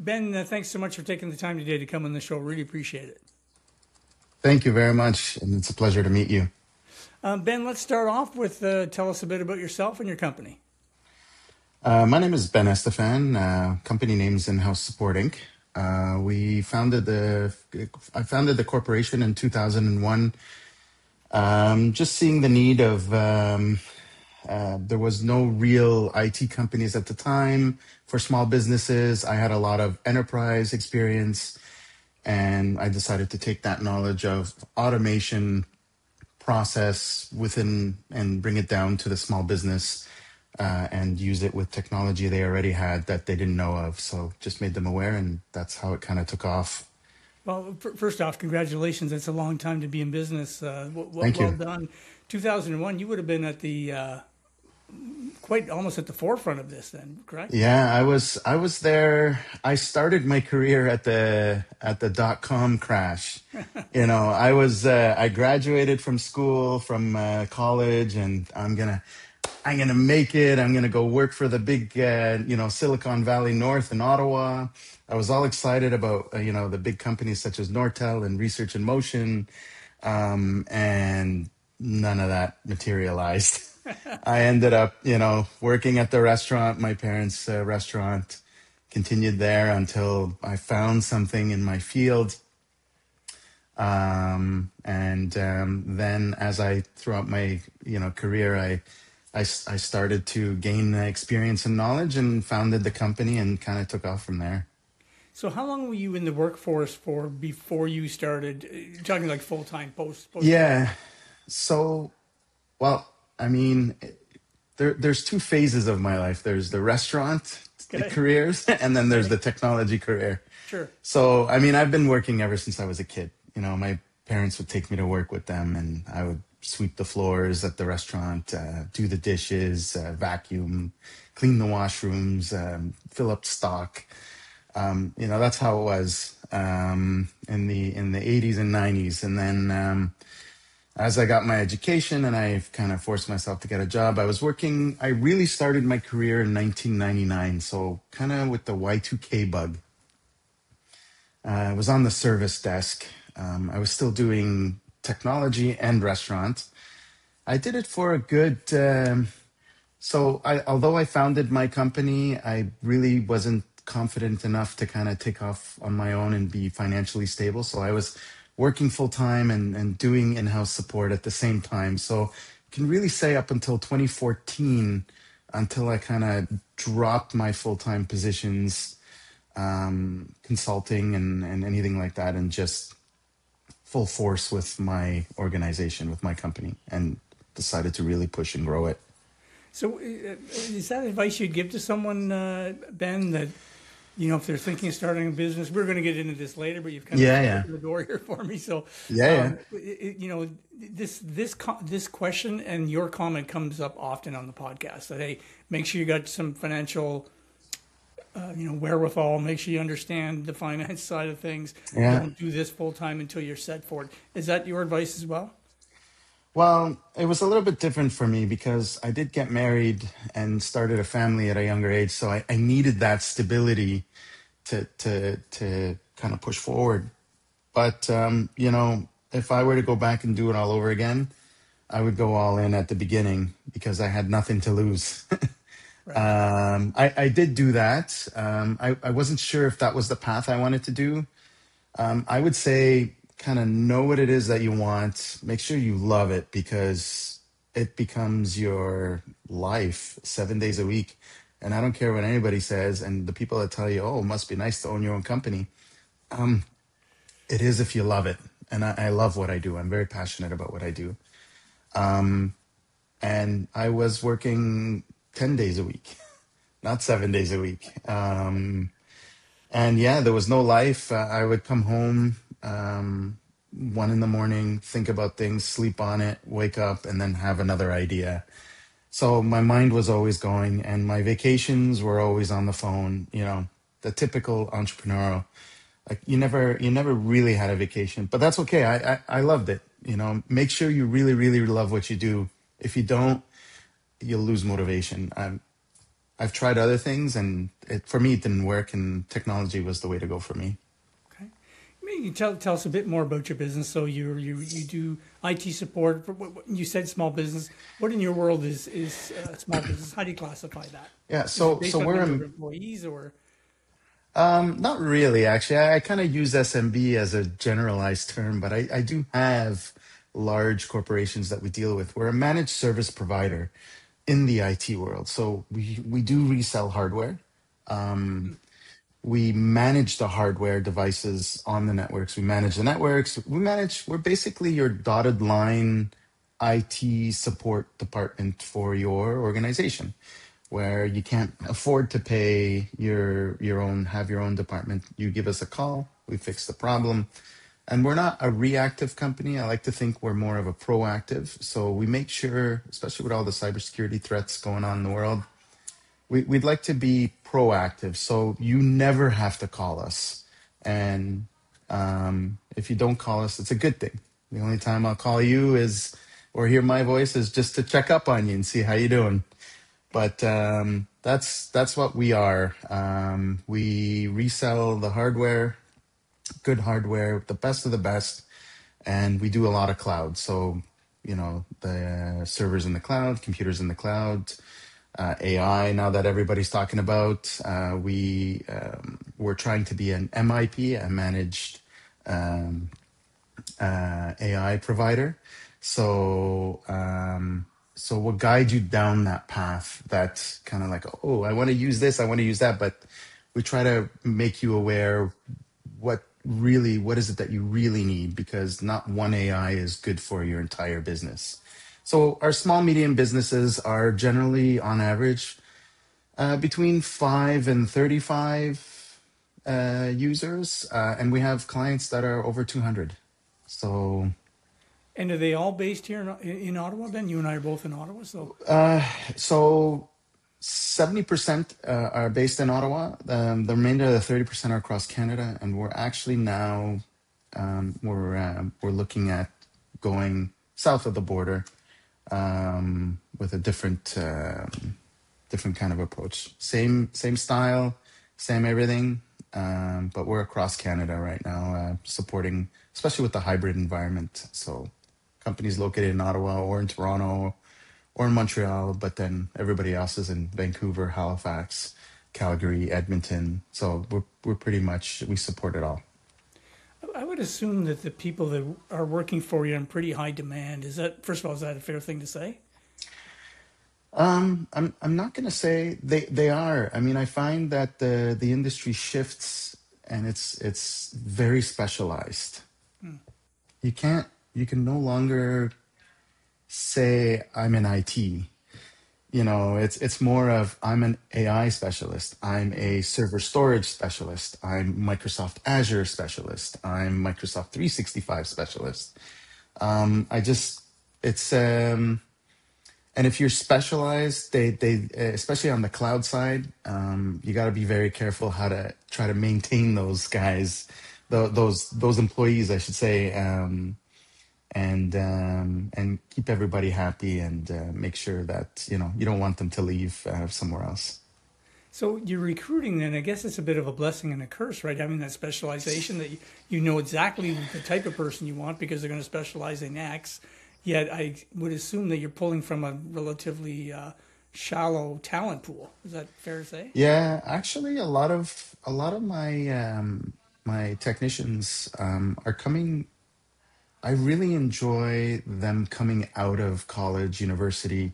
Ben, thanks so much for taking the time today to come on the show. Really appreciate it. Thank you very much, and it's a pleasure to meet you. Ben, let's start off with tell us a bit about yourself and your company. My name is Ben Estefan. Company name's In-House Support Inc. I founded the corporation in 2001. Just seeing the need of there was no real IT companies at the time for small businesses. I had a lot of enterprise experience, and I decided to take that knowledge of automation process within and bring it down to the small business and use it with technology they already had that they didn't know of. So just made them aware, and that's how it kind of took off. Well, first off, congratulations. It's a long time to be in business. Thank Well you. done. 2001, you would have been at the quite almost at the forefront of this then, correct? Yeah, I was there. I started my career at the dot-com crash. I graduated from school, from college, and I'm gonna make it. I'm gonna go work for the big Silicon Valley North in Ottawa. I was all excited about the big companies such as Nortel and Research in Motion, and none of that materialized. I ended up, working at the restaurant, my parents' restaurant, continued there until I found something in my field. And then as throughout my, career, I started to gain experience and knowledge and founded the company and kind of took off from there. So how long were you in the workforce for before you started talking like full time post? Yeah. So, well, I mean, there's two phases of my life. There's the restaurant Okay. careers, and then there's Okay. the technology career. Sure. So, I mean, I've been working ever since I was a kid. My parents would take me to work with them, and I would sweep the floors at the restaurant, do the dishes, vacuum, clean the washrooms, fill up stock. That's how it was in the 80s and 90s. And then as I got my education and I kind of forced myself to get a job, I really started my career in 1999. So kind of with the Y2K bug. I was on the service desk. I was still doing technology and restaurant. I did it for a good. Although I founded my company, I really wasn't confident enough to kind of take off on my own and be financially stable. So I was working full time and doing in-house support at the same time. So I can really say up until 2014, until I kind of dropped my full-time positions, consulting and anything like that, and just full force with my organization, with my company, and decided to really push and grow it. So is that advice you'd give to someone, Ben, that if they're thinking of starting a business? We're going to get into this later, but you've kind of Yeah. opened the door here for me. So Yeah. this question and your comment comes up often on the podcast that, hey, make sure you got some financial wherewithal. Make sure you understand the finance side of things. Yeah. Don't do this full time until you're set for it. Is that your advice as well? Well, it was a little bit different for me because I did get married and started a family at a younger age. So I needed that stability to kind of push forward. But, if I were to go back and do it all over again, I would go all in at the beginning because I had nothing to lose. Right. I did do that. I wasn't sure if that was the path I wanted to do. I would say kind of know what it is that you want. Make sure you love it because it becomes your life 7 days a week. And I don't care what anybody says. And the people that tell you, oh, it must be nice to own your own company. It is if you love it. And I love what I do. I'm very passionate about what I do. And I was working 10 days a week, not 7 days a week. And yeah, there was no life. I would come home 1 in the morning, think about things, sleep on it, wake up, and then have another idea. So my mind was always going, and my vacations were always on the phone. The typical entrepreneurial. Like you never really had a vacation, but that's okay. I loved it. Make sure you really, really love what you do. If you don't, you'll lose motivation. I've tried other things, and for me it didn't work, and technology was the way to go for me. Okay. Maybe you tell us a bit more about your business. So you do IT support. You said small business. What in your world is small business? How do you classify that? Yeah, Is it so based on we're number of employees or? not really, actually. I kind of use SMB as a generalized term, but I do have large corporations that we deal with. We're a managed service provider in the IT world. So we do resell hardware. We manage the hardware devices on the networks. We manage the networks. We're basically your dotted line IT support department for your organization, where you can't afford to pay have your own department. You give us a call, we fix the problem. And we're not a reactive company. I like to think we're more of a proactive. So we make sure, especially with all the cybersecurity threats going on in the world, we'd like to be proactive. So you never have to call us. And if you don't call us, it's a good thing. The only time I'll call you is, or hear my voice, is just to check up on you and see how you're doing. But that's what we are. We resell the hardware, good hardware, the best of the best, and we do a lot of cloud. So, the servers in the cloud, computers in the cloud, AI. Now that everybody's talking about, we're trying to be an MIP, a managed AI provider. So we'll guide you down that path. That's kind of like, oh, I want to use this, I want to use that, but we try to make you aware what is it that you really need, because not one AI is good for your entire business. So our small medium businesses are generally on average between 5 and 35 users, and we have clients that are over 200. So And are they all based here in Ottawa? Then you and I are both in Ottawa, so so 70% are based in Ottawa. The remainder of the 30% are across Canada, and we're actually now we're looking at going south of the border with a different kind of approach. Same style, same everything, but we're across Canada right now, supporting, especially with the hybrid environment. So companies located in Ottawa or in Toronto or in Montreal, but then everybody else is in Vancouver, Halifax, Calgary, Edmonton. So we're pretty much, we support it all. I would assume that the people that are working for you are in pretty high demand. First of all, is that a fair thing to say? I'm not gonna say they are. I mean, I find that the industry shifts, and it's very specialized. You can no longer say I'm in IT. It's more of, I'm an AI specialist, I'm a server storage specialist, I'm Microsoft Azure specialist, I'm Microsoft 365 specialist. I just it's And if you're specialized, they especially on the cloud side, you got to be very careful how to try to maintain those guys, those employees, I should say, and keep everybody happy, and make sure that you don't want them to leave somewhere else. So you're recruiting, then I guess it's a bit of a blessing and a curse, right? Having that specialization, that you know exactly the type of person you want because they're going to specialize in X. Yet I would assume that you're pulling from a relatively shallow talent pool. Is that fair to say? Yeah, actually, a lot of my technicians are coming. I really enjoy them coming out of college, university.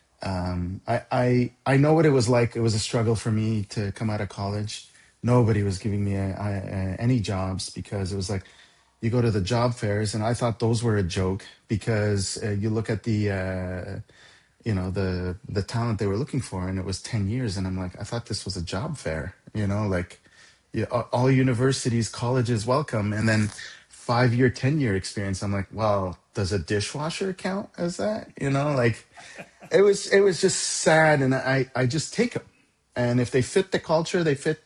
I know what it was like. It was a struggle for me to come out of college. Nobody was giving me any jobs, because it was like, you go to the job fairs, and I thought those were a joke, because you look at the talent they were looking for, and it was 10 years, and I'm like, I thought this was a job fair, like, yeah, all universities, colleges welcome, and then 5 year, 10 year experience. I'm like, well, does a dishwasher count as that? Like, it was just sad, and I just take them, and if they fit the culture, they fit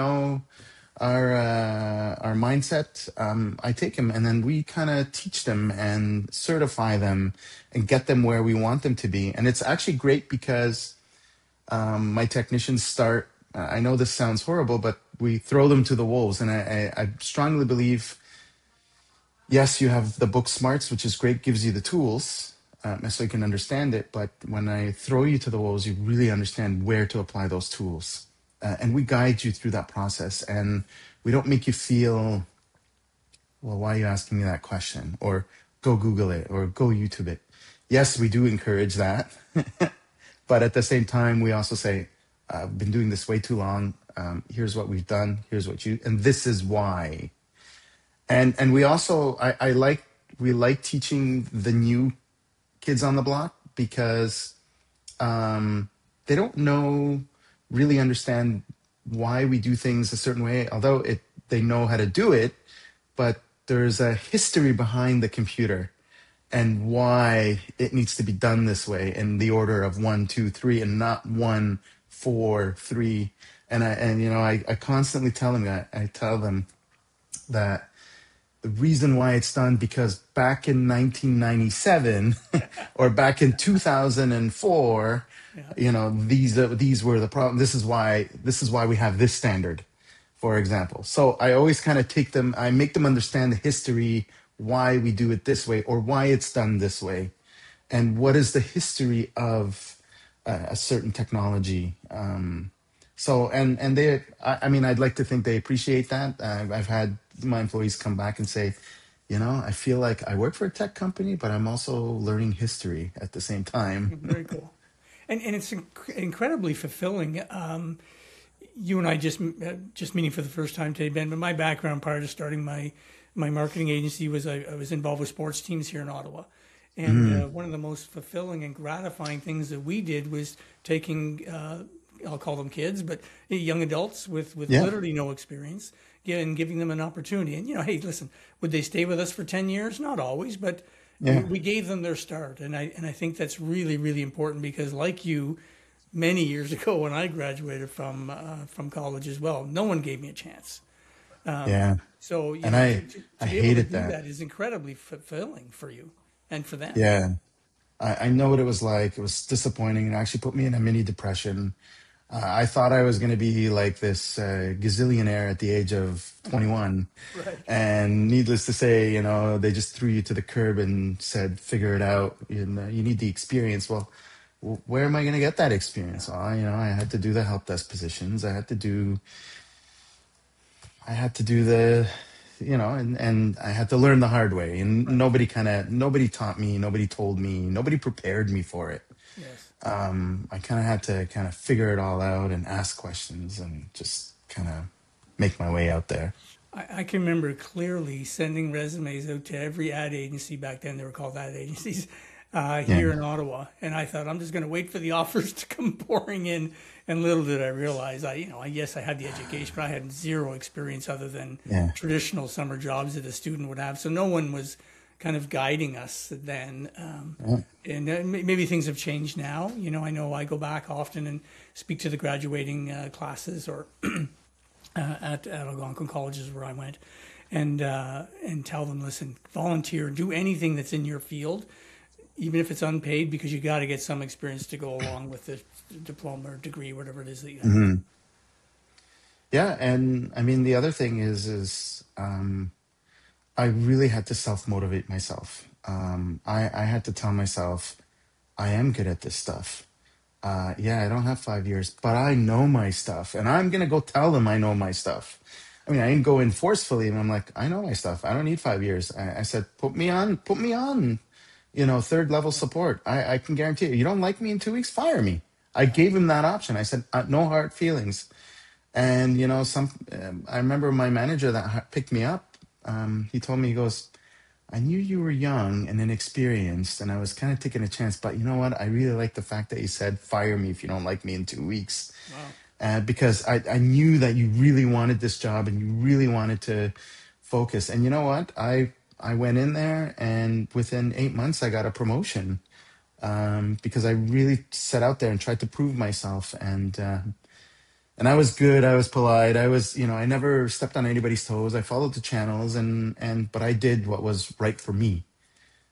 our mindset. I take them, and then we kind of teach them and certify them and get them where we want them to be. And it's actually great, because My technicians start. I know this sounds horrible, but we throw them to the wolves, and I strongly believe, yes, you have the book smarts, which is great, gives you the tools, so you can understand it. But when I throw you to the wolves, you really understand where to apply those tools, and we guide you through that process. And we don't make you feel, well, why are you asking me that question? Or go Google it or go YouTube it. Yes, we do encourage that. But at the same time, we also say, I've been doing this way too long. Here's what we've done. Here's what you, and this is why. And we also, we like teaching the new kids on the block because they don't know, really understand why we do things a certain way, although they know how to do it, but there's a history behind the computer and why it needs to be done this way in the order of 1, 2, 3, and not 1, 4, 3. I constantly tell them that. I tell them that the reason why it's done because back in 1997 or back in 2004, Yeah. these were the problem. This is why we have this standard, for example. So I always kind of I make them understand the history, why we do it this way or why it's done this way, and what is the history of a certain technology. I mean, I'd like to think they appreciate that. I've had my employees come back and say, I feel like I work for a tech company, but I'm also learning history at the same time. Very cool. And it's incredibly fulfilling. You and I just meeting for the first time today, Ben. But my background prior to starting my marketing agency was I was involved with sports teams here in Ottawa, and one of the most fulfilling and gratifying things that we did was taking I'll call them kids, but young adults with Yeah, literally no experience, and giving them an opportunity. And hey, listen, would they stay with us for 10 years? Not always, but yeah, we gave them their start, and I think that's really really important because, like you, many years ago when I graduated from college as well, no one gave me a chance. yeah. So And I to be able to hated do that. that is incredibly fulfilling for you and for them. Yeah. I know what it was like. It was disappointing. It actually put me in a mini depression. I thought I was going to be like this gazillionaire at the age of 21. Right. And needless to say, they just threw you to the curb and said, figure it out. You need the experience. Well, where am I going to get that experience? Well, I had to do the help desk positions. I had to do and I had to learn the hard way. And Right. nobody taught me, nobody told me, nobody prepared me for it. Yes. I kind of had to kind of figure it all out and ask questions and just kind of make my way out there. I can remember clearly sending resumes out to every ad agency back then. They were called ad agencies Yeah. here in Ottawa, and I thought I'm just going to wait for the offers to come pouring in. And little did I realize, yes, I had the education, but I had zero experience other than Yeah. traditional summer jobs that a student would have. So no one was kind of guiding us then. Yeah. And maybe things have changed now. I know I go back often and speak to the graduating classes or at Algonquin colleges where I went, and tell them, listen, volunteer, do anything that's in your field, even if it's unpaid, because you got to get some experience to go along with the diploma or degree, whatever it is that you have. Hmm. Yeah. And I mean, the other thing I really had to self motivate myself. I had to tell myself, I am good at this stuff. Yeah, I don't have 5 years, but I know my stuff, and I'm gonna go tell them I know my stuff. I mean, I didn't go in forcefully, and I'm like, I know my stuff. I don't need 5 years. I said, put me on, third level support. I can guarantee you. You don't like me in 2 weeks, fire me. I gave him that option. I said, no hard feelings. And I remember my manager that picked me up. He told me, he goes, I knew you were young and inexperienced, and I was kind of taking a chance. But you know what? I really like the fact that you said, fire me if you don't like me in 2 weeks. Wow. Because I knew that you really wanted this job and you really wanted to focus. And you know what? I went in there, and within 8 months, I got a promotion because I really set out there and tried to prove myself. And I was good. I was polite. I never stepped on anybody's toes. I followed the channels, but I did what was right for me.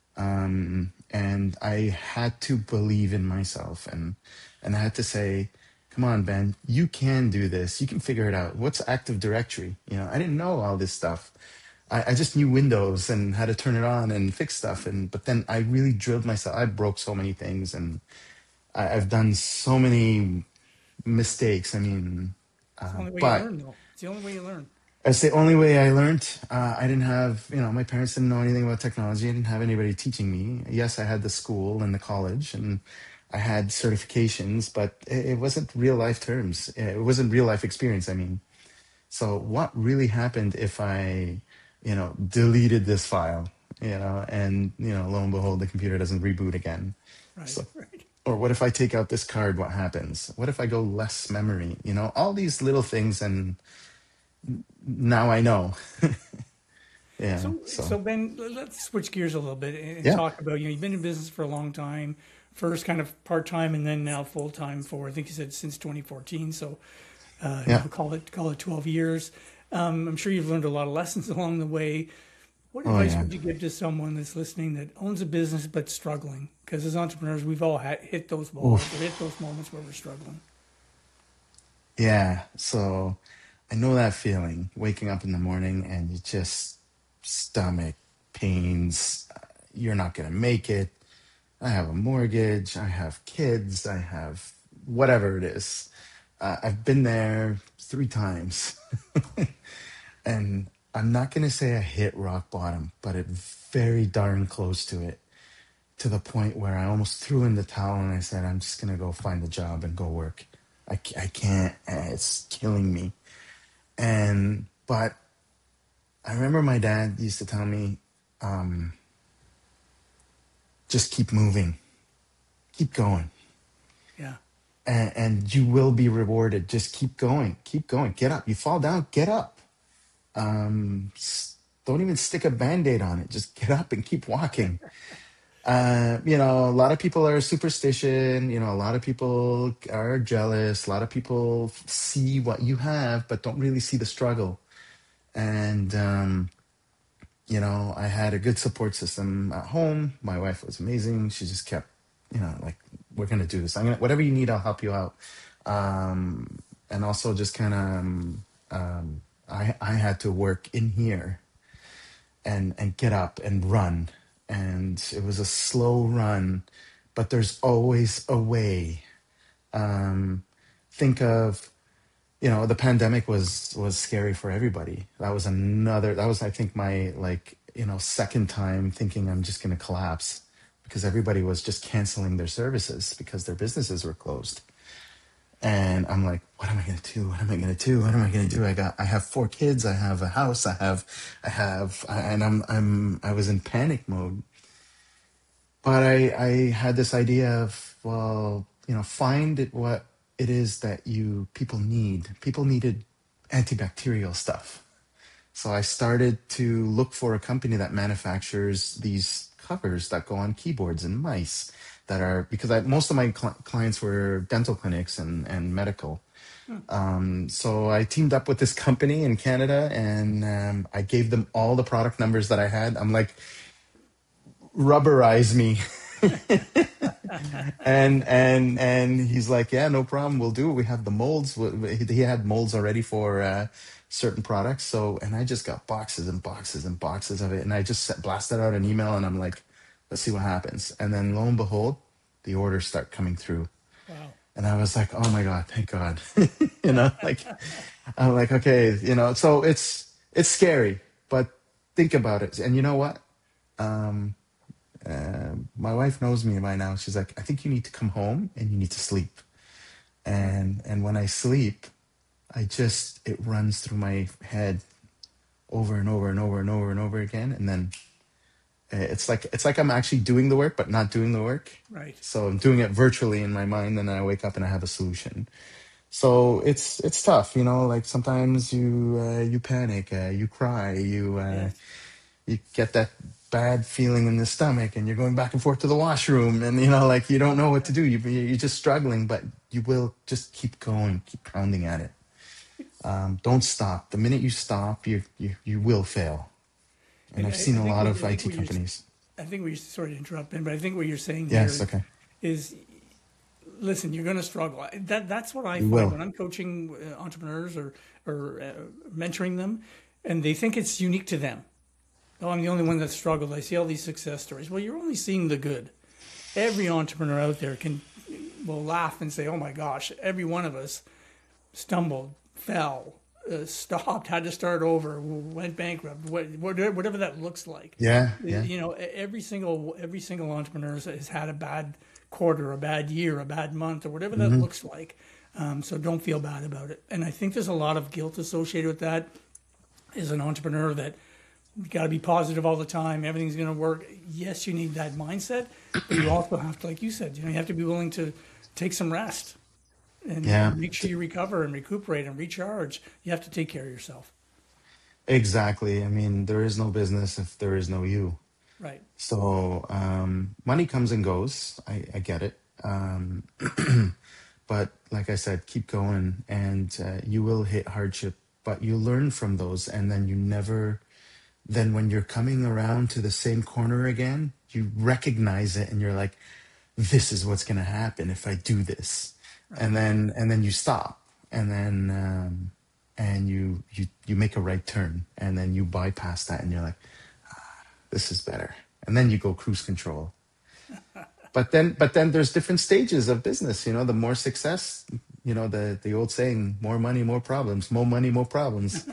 And I had to believe in myself, and I had to say, come on, Ben, you can do this. You can figure it out. What's Active Directory? I didn't know all this stuff. I just knew Windows and how to turn it on and fix stuff. But then I really drilled myself. I broke so many things, and I've done so many mistakes. I mean, It's the only way you but learn, though. It's the only way you learn. it's the only way I learned. I didn't have, my parents didn't know anything about technology. I didn't have anybody teaching me. Yes, I had the school and the college, and I had certifications, but it wasn't real life terms. It wasn't real life experience. I mean, so what really happened if I, deleted this file, and, lo and behold, the computer doesn't reboot again. Right, So, right. or what if I take out this card? What happens? What if I go less memory? All these little things, and now I know. Yeah. So So Ben, let's switch gears a little bit and yeah, talk about, you've been in business for a long time, first kind of part-time and then now full-time for, I think you said since 2014. So, yeah. call it 12 years. I'm sure you've learned a lot of lessons along the way. What Oh advice yeah. would you give to someone that's listening that owns a business but struggling? Because as entrepreneurs, we've all hit those walls or Oof. hit those moments where we're struggling. Yeah. So I know that feeling, waking up in the morning and you just stomach pains. You're not gonna make it. I have a mortgage. I have kids. I have whatever it is. I've been there 3 times. And I'm not going to say I hit rock bottom, but it very darn close to it, to the point where I almost threw in the towel and I said, I'm just going to go find a job and go work. I can't, it's killing me. But I remember my dad used to tell me, just keep moving, keep going, Yeah. and you will be rewarded. Just keep going, get up. You fall down, get up. Don't even stick a band-aid on it. Just get up and keep walking. A lot of people are superstition. A lot of people are jealous. A lot of people see what you have, but don't really see the struggle. And, I had a good support system at home. My wife was amazing. She just kept, like, we're going to do this. Whatever you need, I'll help you out. And also just kind of, I had to work in here and get up and run. And it was a slow run, but there's always a way. Um, think of, the pandemic was scary for everybody. That was I think my, like, second time thinking I'm just going to collapse, because everybody was just canceling their services because their businesses were closed. And I'm like, what am I going to do? What am I going to do? What am I going to do? I have 4 kids. I have a house. And I was in panic mode. But I had this idea of, well, find what it is that people need. People needed antibacterial stuff. So I started to look for a company that manufactures these covers that go on keyboards and mice, that are, because most of my clients were dental clinics and medical. So I teamed up with this company in Canada, and I gave them all the product numbers that I had. I'm like, rubberize me. And he's like, yeah, no problem, we'll do it. We have the molds. He had molds already for certain products. So, and I just got boxes and boxes and boxes of it, and I just blasted out an email, and I'm like, let's see what happens. And then lo and behold, the orders start coming through. Wow. And I was like, oh my God, thank God. Like, I'm like, okay, so it's scary, but think about it. And you know what? My wife knows me by now. She's like, I think you need to come home and you need to sleep. And when I sleep, it runs through my head over and over and over and over and over again. And then it's like I'm actually doing the work, but not doing the work. Right. So I'm doing it virtually in my mind, and then I wake up and I have a solution. So it's tough, like sometimes you panic, you cry, Yes. you get that bad feeling in the stomach, and you're going back and forth to the washroom, and like you don't know what to do. You're just struggling, but you will just keep going, keep pounding at it. Don't stop. The minute you stop, you will fail. And I've seen a lot of IT companies. I think what you're, sorry to interrupt, Ben, but I think what you're saying here Yes, okay. is listen, you're going to struggle. That's what I You find will. when I'm coaching entrepreneurs or mentoring them, and they think it's unique to them. Oh, I'm the only one that struggled. I see all these success stories. Well, you're only seeing the good. Every entrepreneur out there can will laugh and say, "Oh my gosh, every one of us stumbled, fell, stopped, had to start over, went bankrupt, whatever that looks like." Yeah, yeah. You know, every single entrepreneur has had a bad quarter, a bad year, a bad month, or whatever that Hmm. looks like. So don't feel bad about it. And I think there's a lot of guilt associated with that as an entrepreneur, that you got to be positive all the time. Everything's going to work. Yes, you need that mindset, but you also have to, like you said, you have to be willing to take some rest Yeah, and make sure you recover and recuperate and recharge. You have to take care of yourself. exactly. I mean, there is no business if there is no you. Right. So money comes and goes. I get it. But like I said, keep going, and you will hit hardship, but you learn from those, and then you never. Then when you're coming around to the same corner again, you recognize it, and you're like, "This is what's going to happen if I do this," Right. and then you stop, and then and you make a right turn, and then you bypass that, and you're like, "This is better," and then you go cruise control. But then there's different stages of business. You know, the more success, you know, the old saying, more money, more problems, more money, more problems.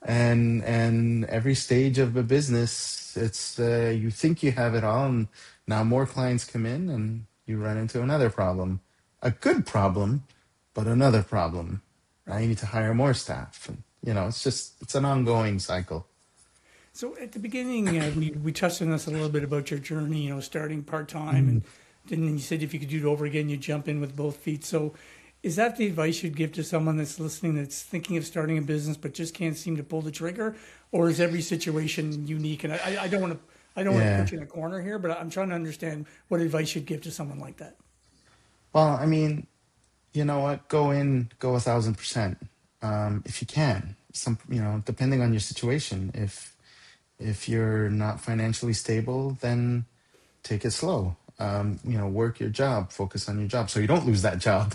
And every stage of a business, it's you think you have it all, and now more clients come in, and you run into another problem, a good problem, but another problem. Now you Right. need to hire more staff, and you know, it's an ongoing cycle. So at the beginning, we touched on this a little bit about your journey. Starting part time, Mm. and then you said if you could do it over again, you jump in with both feet. So, is that the advice you'd give to someone that's listening, that's thinking of starting a business but just can't seem to pull the trigger, or is every situation unique? And I don't want to Yeah. put you in a corner here, but I'm trying to understand what advice you'd give to someone like that. Well, I mean, you know what? Go 1,000%. If you can. Some, you know, depending on your situation. If you're not financially stable, then take it slow. You know, work your job, focus on your job, so you don't lose that job.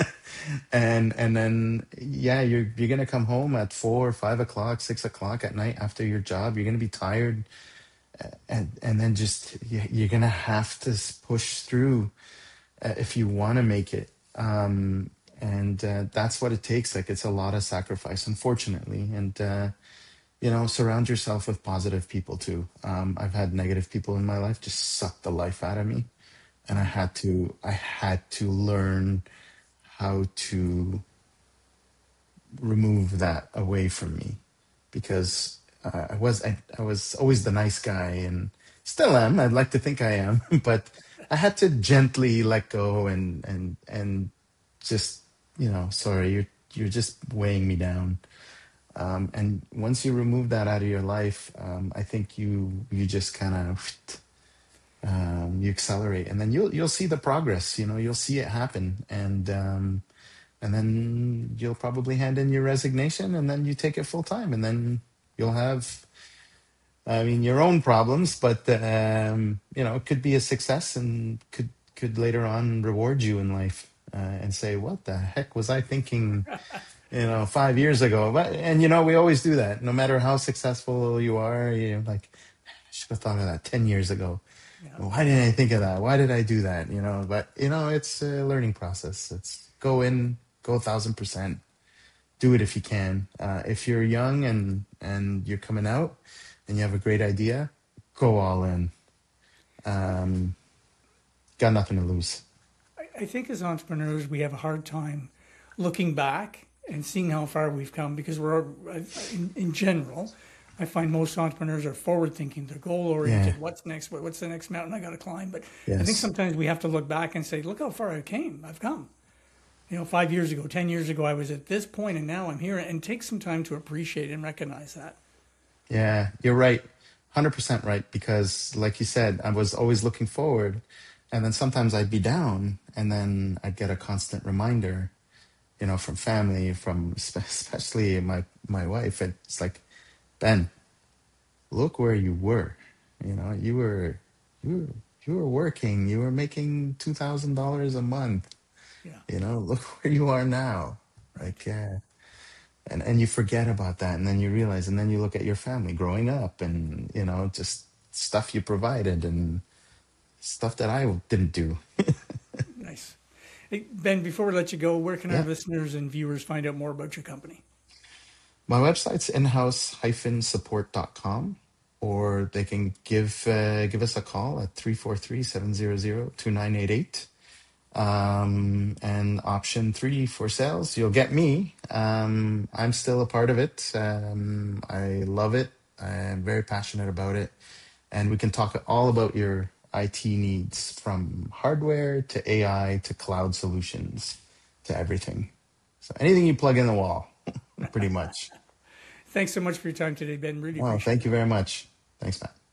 And then yeah, you're gonna come home at 4 or 5 o'clock, 6 o'clock at night after your job. You're gonna be tired, and then just you're gonna have to push through if you want to make it. And that's what it takes. Like, it's a lot of sacrifice, unfortunately. And you know, surround yourself with positive people too. I've had negative people in my life just suck the life out of me, and I had to learn how to remove that away from me, because I was always the nice guy, and still am. I'd like to think I am, but I had to gently let go, and just, you know, sorry, you're just weighing me down. And once you remove that out of your life, I think you just kind of you accelerate, and then you'll see the progress. You know, you'll see it happen, and then you'll probably hand in your resignation, and then you take it full time, and then you'll have, I mean, your own problems, but you know, it could be a success, and could later on reward you in life, and say, what the heck was I thinking, you know, 5 years ago? But, and you know, we always do that. No matter how successful you are, you're like, I should have thought of that 10 years ago. Yeah. Why didn't I think of that? Why did I do that? You know, but you know, it's a learning process. It's go 1,000%. Do it if you can. If you're young and you're coming out and you have a great idea, go all in. Um, got nothing to lose. I think as entrepreneurs, we have a hard time looking back and seeing how far we've come, because in general, I find most entrepreneurs are forward thinking, they're goal Yeah. oriented. What's next? What's the next mountain I got to climb? But I think Yes. sometimes we have to look back and say, look how far I've come. 5 years ago, 10 years ago, I was at this point, and now I'm here. And take some time to appreciate and recognize that. Yeah, you're right. 100% right. Because, like you said, I was always looking forward. And then sometimes I'd be down, and then I'd get a constant reminder, you know, from family, from especially my wife. It's like, Ben, look where you were. You know, you were you were working. You were making $2,000 a month. Yeah. Look where you are now. Right. Like, yeah. And you forget about that, and then you realize, and then you look at your family growing up, and just stuff you provided and stuff that I didn't do. Nice. Hey, Ben, before we let you go, where can our Yeah. listeners and viewers find out more about your company? My website's inhouse-support.com, or they can give us a call at 343-700-2988. And option 3 for sales, you'll get me. I'm still a part of it. I love it. I'm very passionate about it. And we can talk all about your IT needs, from hardware to AI to cloud solutions to everything. So anything you plug in the wall, pretty much. Thanks so much for your time today, Ben. Really Well, appreciate thank it. you very much. Thanks, Matt.